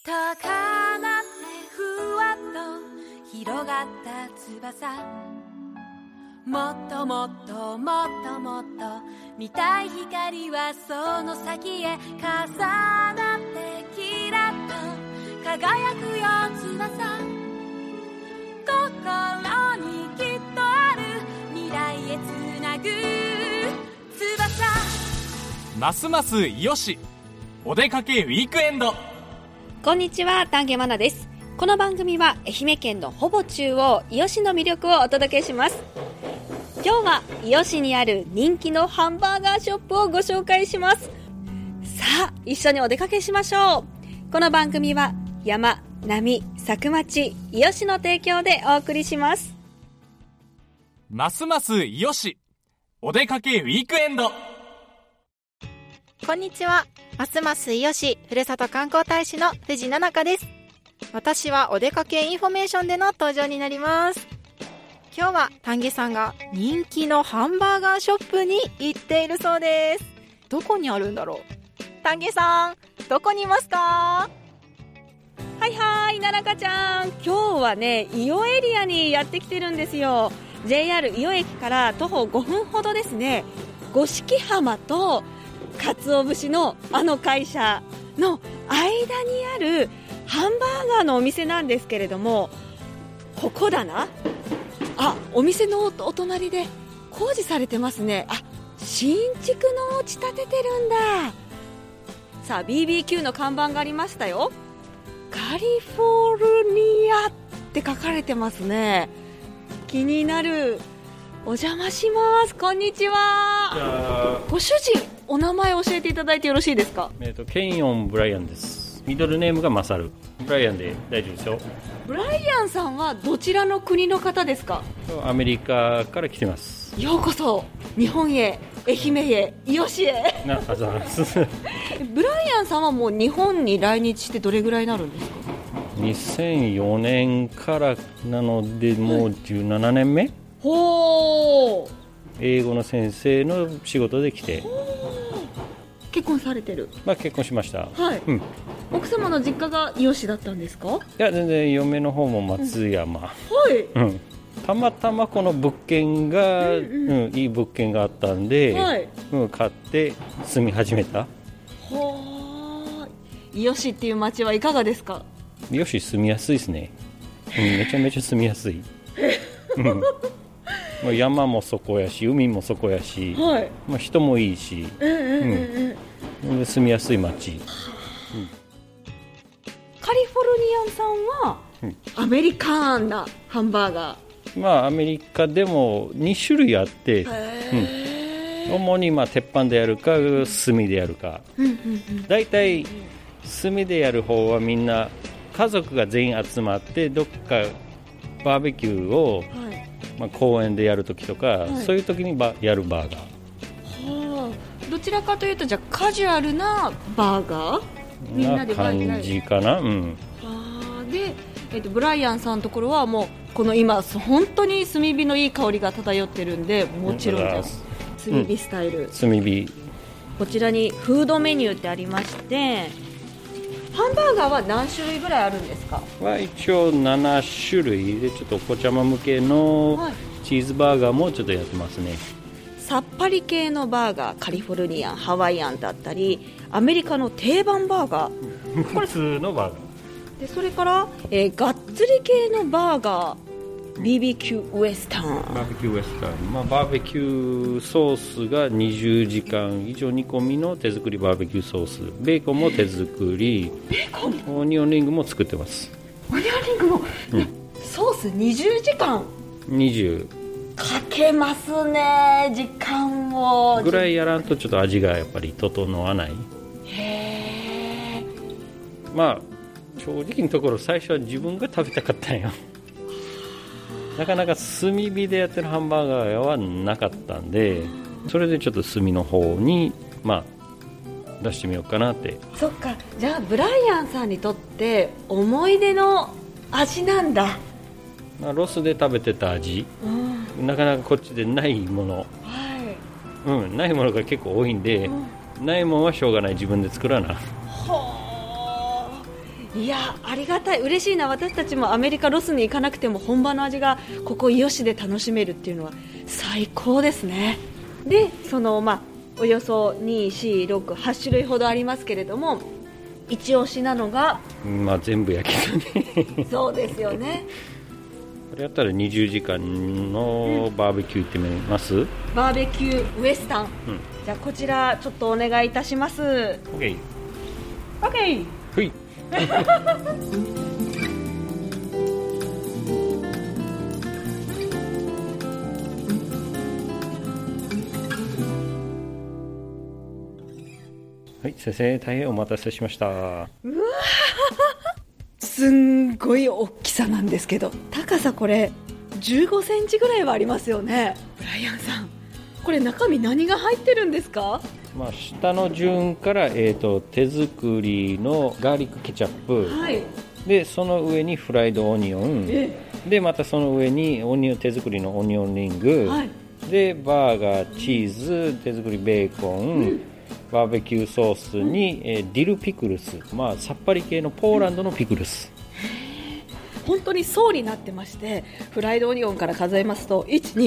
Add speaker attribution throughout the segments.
Speaker 1: 高鳴ってふわっと広がった翼、もっともっともっともっと見たい光はその先へ重なってキラッと輝くよ翼、心にきっとある未来へつなぐ翼。
Speaker 2: ますます伊予市お出かけウィークエンド。
Speaker 3: こんにちは、丹下真奈です。この番組は愛媛県のほぼ中央伊予市の魅力をお届けします。今日は伊予市にある人気のハンバーガーショップをご紹介します。さあ一緒にお出かけしましょう。この番組は山、波、佐久町、伊予市の提供でお送りします。
Speaker 2: ますます伊予市お出かけウィークエンド。
Speaker 4: こんにちは、ますます伊予市ふるさと観光大使の藤奈々香です。私はお出かけインフォメーションでの登場になります。今日は丹下さんが人気のハンバーガーショップに行っているそうです。どこにあるんだろう。丹下さん、どこにいますか？
Speaker 3: はいはい、奈々香ちゃん、今日はね伊予エリアにやってきてるんですよ。 JR 伊予駅から徒歩5分ほどですね。五色浜と鰹節のあの会社の間にあるハンバーガーのお店なんですけれども、ここだなあ、お店のお隣で工事されてますね。あ、新築のお家建ててるんだ。さあ BBQ の看板がありましたよ。カリフォルニアって書かれてますね。気になる。お邪魔します。こんにちは。ご主人、お名前教えていただいてよろしいですか？
Speaker 5: ケンヨン・ブライアンです。ミドルネームがマサル。ブライアンで大丈夫ですよ。
Speaker 3: ブライアンさんはどちらの国の方ですか？
Speaker 5: アメリカから来てます。
Speaker 3: ようこそ日本へ、愛媛へ、伊予市へ。
Speaker 5: あざます
Speaker 3: ブライアンさんはもう日本に来日してどれぐらいになるんですか
Speaker 5: ？2004年からなのでもう17年目、
Speaker 3: ほー、
Speaker 5: 英語の先生の仕事で来て。
Speaker 3: 結婚されてる？
Speaker 5: 結婚しました。
Speaker 3: はい、奥様の実家が伊予市だったんですか？
Speaker 5: いや全然嫁の方も松山、
Speaker 3: はい、
Speaker 5: たまたまこの物件が、いい物件があったんで、はい、買って住み始めた。
Speaker 3: ほー、伊予市っていう街はいかがですか？
Speaker 5: 伊予市住みやすいですね。めちゃめちゃ住みやすい。山もそこやし海もそこやし、はい、人もいいし、住みやすい街。
Speaker 3: カリフォルニアンさんは、アメリカンなハンバーガー。
Speaker 5: アメリカでも2種類あって、主に鉄板でやるか炭でやるか。だいたい炭でやる方はみんな家族が全員集まってどっかバーベキューを、公園でやるときとか、そういうときにやるバーガー。
Speaker 3: どちらかというとじゃあカジュアルなバーガーみんなで
Speaker 5: 感じかな。
Speaker 3: で、ブライアンさんのところはもうこの今本当に炭火のいい香りが漂ってるんで、もちろん炭火スタイル、
Speaker 5: 炭火。
Speaker 3: こちらにフードメニューってありまして、ハンバーガーは何種類ぐらいあるんですか？
Speaker 5: 一応7種類で、ちょっとお子ちゃま向けのチーズバーガーもちょっとやってますね。
Speaker 3: さっぱり系のバーガー、カリフォルニアン、ハワイアンだったり、アメリカの定番バーガー、
Speaker 5: 普通のバーガ
Speaker 3: ーで、それから、がっつり系のバーガー、BBQ ウエスタン。
Speaker 5: バーベキューウエスタン、バーベキューソースが20時間以上煮込みの手作りバーベキューソース、ベーコンも手作り、オニオンリングも作ってます。
Speaker 3: オニオンリングも、ソース20時間
Speaker 5: 20
Speaker 3: かけますね。時間を
Speaker 5: ぐらいやらんとちょっと味がやっぱり整わない。
Speaker 3: へー。
Speaker 5: 正直なところ最初は自分が食べたかったんよ。なかなか炭火でやってるハンバーガーはなかったんで、それでちょっと炭の方に出してみようかなって。
Speaker 3: そっか、じゃあブライアンさんにとって思い出の味なんだ。
Speaker 5: ロスで食べてた味、なかなかこっちでないもの、ないものが結構多いんで、ないものはしょうがない、自分で作らな。
Speaker 3: いやありがたい、嬉しいな。私たちもアメリカロスに行かなくても本場の味がここ伊予市で楽しめるっていうのは最高ですね。でそのおよそ2、4、6、8種類ほどありますけれども、一押しなのが
Speaker 5: 全部焼き鳥
Speaker 3: そうですよね。
Speaker 5: これやったら20時間のバーベキュー行ってみます、
Speaker 3: バーベキューウエスタン、じゃあこちらちょっとお願いいたします。
Speaker 5: OK。
Speaker 3: OK。
Speaker 5: ふいはい、先生大変お待たせしました。
Speaker 3: すんごい大きさなんですけど、高さこれ15センチぐらいはありますよね。ブライアンさん、これ中身何が入ってるんですか？
Speaker 5: 下の順から、手作りのガーリックケチャップ、
Speaker 3: はい、
Speaker 5: でその上にフライドオニオン、でまたその上に手作りのオニオンリング、はい、でバーガー、チーズ、手作りベーコン、バーベキューソースに、ディルピクルス、さっぱり系のポーランドのピクルス、
Speaker 3: 本当に層になってまして、フライドオニオンから数えますと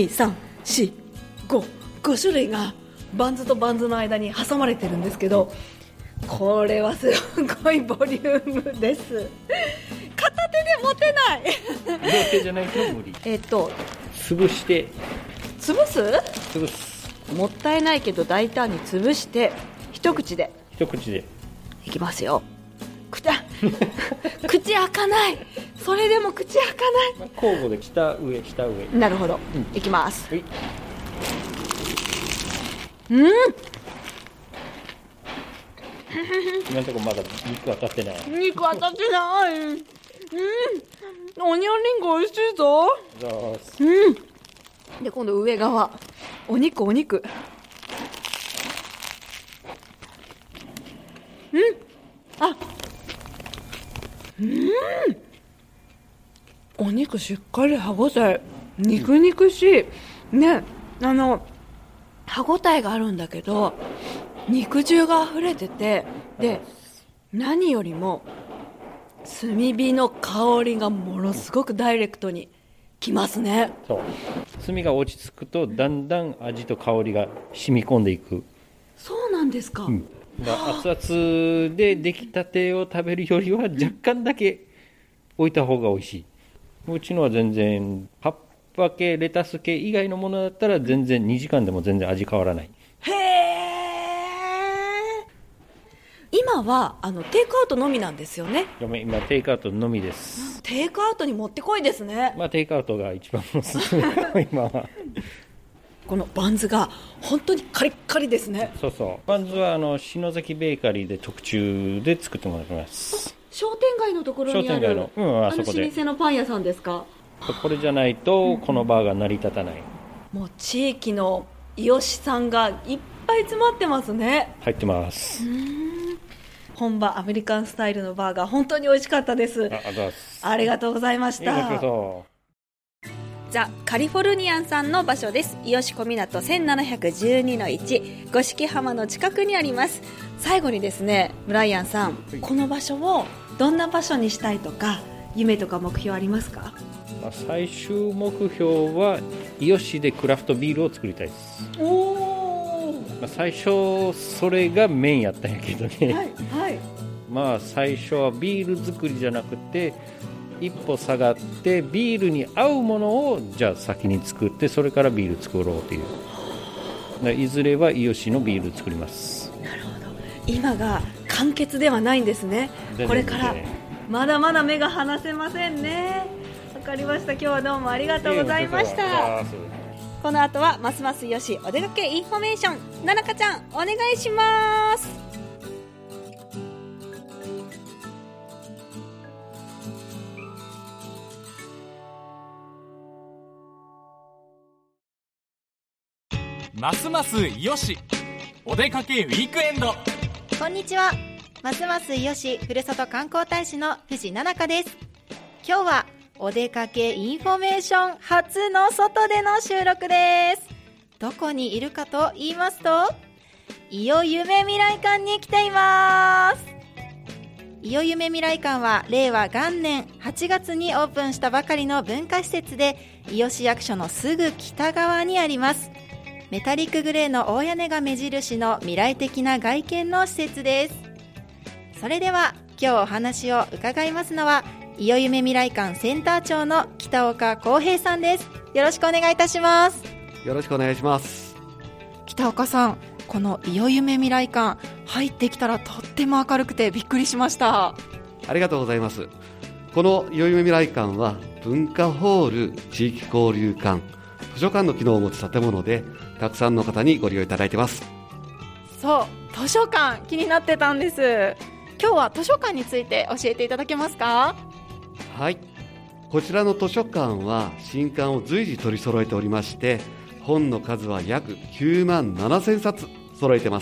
Speaker 3: 1,2,3,4,5 種類がバンズとバンズの間に挟まれてるんですけど、これはすごいボリュームです。片手で持てない
Speaker 5: 両手じゃないと無理。潰して
Speaker 3: 潰す
Speaker 5: す
Speaker 3: もったいないけど大胆に潰して一口でいきますよ。口開かない。それでも口開かない。
Speaker 5: 交互で下上
Speaker 3: なるほど、いきます。
Speaker 5: 今のところまだ肉当たってない。
Speaker 3: オニオンリング美味しいぞ。で今度上側お肉お肉しっかり歯ごたえ、肉しいね。歯ごたえがあるんだけど肉汁が溢れてて、で何よりも炭火の香りがものすごくダイレクトにきますね。
Speaker 5: そう、炭が落ち着くとだんだん味と香りが染み込んでいく。
Speaker 3: そうなんですか。
Speaker 5: 熱々で出来たてを食べるよりは若干だけ置いた方が美味しい。うちのは全然葉っぱ系レタス系以外のものだったら全然2時間でも全然味変わらない。
Speaker 3: へー。今はテイクアウトのみなんですよね。
Speaker 5: 今テイクアウトのみです。
Speaker 3: テイクアウトにもってこいですね。
Speaker 5: テイクアウトが一番おすすめ今は
Speaker 3: このバンズが本当にカリッカリですね。
Speaker 5: そうバンズは篠崎ベーカリーで特注で作ってもらってます。
Speaker 3: 商店街のところにある
Speaker 5: あそこで
Speaker 3: 老舗のパン屋さんですか？
Speaker 5: これじゃないとこのバーが成り立たない。
Speaker 3: もう地域の伊予市さんがいっぱい詰まってますね。
Speaker 5: 入ってます。
Speaker 3: 本場アメリカンスタイルのバーガー本当に美味しかったです。ありがとうございました。ザ・カリフォルニアンさんの場所です。伊予市小湊 1712-1 五色浜の近くにあります。最後にですね、ブライアンさん、この場所をどんな場所にしたいとか夢とか目標ありますか？
Speaker 5: 最終目標は伊予市でクラフトビールを作りたいです。最初それがメインやったんやけどね、最初はビール作りじゃなくて一歩下がってビールに合うものをじゃあ先に作ってそれからビール作ろうという。いずれは伊予市のビール作ります。
Speaker 3: なるほど。今が完結ではないんですね。これからまだまだ目が離せませんね。わかりました。今日はどうもありがとうございました。この後はますます伊予市お出かけインフォメーション、ななかちゃんお願いします。
Speaker 2: ますます伊予市お出かけウィークエンド。
Speaker 4: こんにちは、ますます伊予市ふるさと観光大使の藤奈々香です。今日はお出かけインフォメーション初の外での収録です。どこにいるかと言いますと、伊予夢未来館に来ています。 いよゆめ未来館は令和元年8月にオープンしたばかりの文化施設で、伊予市役所のすぐ北側にあります。メタリックグレーの大屋根が目印の未来的な外見の施設です。それでは今日お話を伺いますのは、いよゆめ未来館センター長の北岡康平さんです。よろしくお願いいたします。
Speaker 6: よろしくお願いします。
Speaker 4: 北岡さん、このいよゆめ未来館入ってきたらとっても明るくてびっくりしました。
Speaker 6: ありがとうございます。このいよゆめ未来館は文化ホール、地域交流館、図書館の機能を持つ建物で、たくさんの方にご利用いただいています。
Speaker 4: そう、図書館気になってたんです。今日は図書館について教えていただけますか？
Speaker 6: はい、こちらの図書館は新刊を随時取り揃えておりまして、本の数は約9万7000冊揃えてます。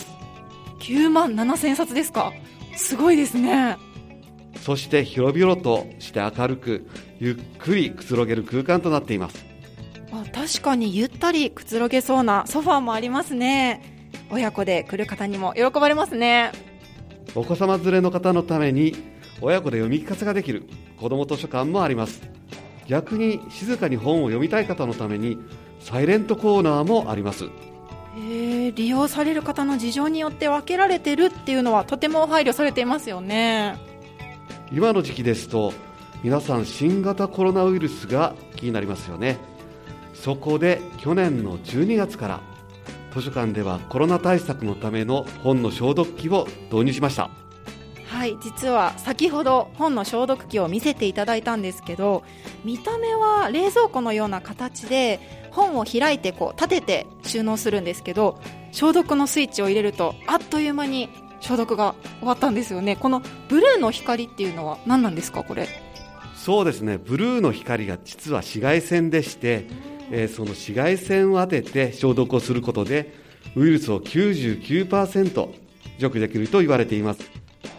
Speaker 4: 9万7000冊ですか？すごいですね。
Speaker 6: そして広々として明るく、ゆっくりくつろげる空間となっています。
Speaker 4: 確かにゆったりくつろげそうなソファーもありますね。親子で来る方にも喜ばれますね。
Speaker 6: お子様連れの方のために親子で読み聞かせができる子ども図書館もあります。逆に静かに本を読みたい方のためにサイレントコーナーもあります。
Speaker 4: 利用される方の事情によって分けられてるっていうのはとても配慮されていますよね。
Speaker 6: 今の時期ですと皆さん新型コロナウイルスが気になりますよね。そこで去年の12月から図書館ではコロナ対策のための本の消毒機を導入しました。
Speaker 4: はい、実は先ほど本の消毒機を見せていただいたんですけど、見た目は冷蔵庫のような形で本を開いて立てて収納するんですけど、消毒のスイッチを入れるとあっという間に消毒が終わったんですよね。このブルーの光っていうのは何なんですか？これ。
Speaker 6: そうですね、ブルーの光が実は紫外線でして、その紫外線を当てて消毒をすることでウイルスを 99% 除去できると言われています。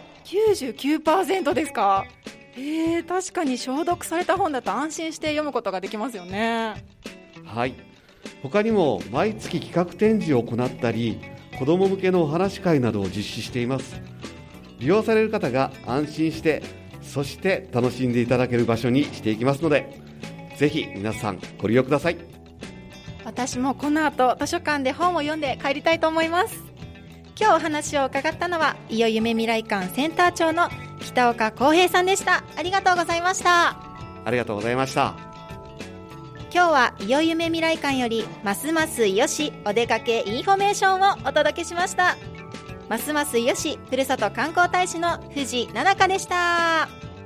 Speaker 4: 99% ですか？確かに消毒された本だと安心して読むことができますよね。
Speaker 6: はい、他にも毎月企画展示を行ったり、子ども向けのお話会などを実施しています。利用される方が安心して、そして楽しんでいただける場所にしていきますので、ぜひ皆さんご利用ください。
Speaker 4: 私もこの後図書館で本を読んで帰りたいと思います。今日お話を伺ったのは、いよゆめ未来館センター長の北岡康平さんでした。ありがとうございました。
Speaker 6: ありがとうございました。
Speaker 4: 今日はいよゆめ未来館よりますますいよしお出かけインフォメーションをお届けしました。ますますいよしふるさと観光大使の藤奈々香でした。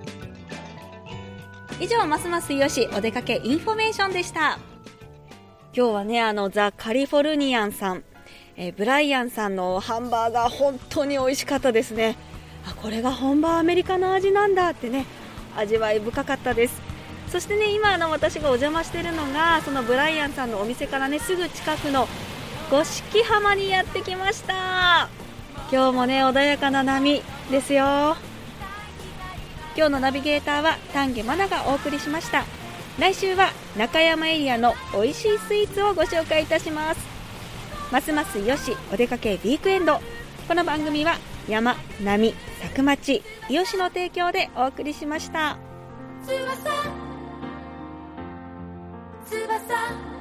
Speaker 3: 以上、ますますいよしお出かけインフォメーションでした。今日はね、ザ・カリフォルニアンさん、ブライアンさんのハンバーガー本当に美味しかったですね。これが本場アメリカの味なんだってね、味わい深かったです。そしてね、今私がお邪魔しているのがそのブライアンさんのお店からねすぐ近くの五色浜にやってきました。今日もね穏やかな波ですよ。今日のナビゲーターは丹下真奈がお送りしました。来週は中山エリアの美味しいスイーツをご紹介いたします。ますますよしお出かけウィークエンド。この番組は山、波、佐久町、伊予市の提供でお送りしました。
Speaker 1: 翼